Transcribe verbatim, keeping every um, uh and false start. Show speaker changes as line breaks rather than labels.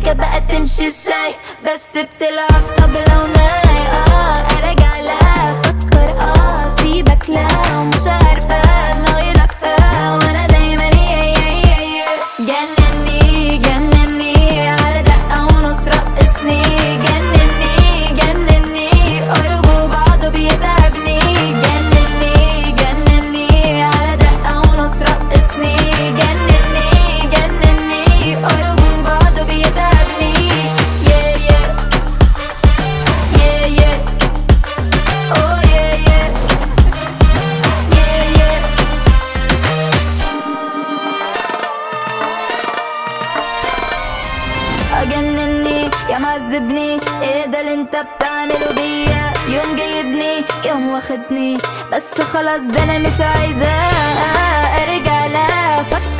السكة بقى تمشي ازاي؟ بس بتلعب طبلة وناي. اه ارجع لها افكر اه سيبك لا ومش عارفة دماغي لفة وانا دايما يا يا يا جنني جنني على دقة ونص رقصني. جنني جنني قربوا بعضه بيتعبني. جنني جنني على دقة ونص رقصني. جنني جنني قربوا بعضه بيتعبني. yeah yeah yeah yeah oh yeah yeah yeah yeah اجنني يا معذبني ايه ده اللي انت بتعمله بيا؟ يوم جايبني يوم واخدني بس خلاص ده انا مش عايزة ارجع لا افكر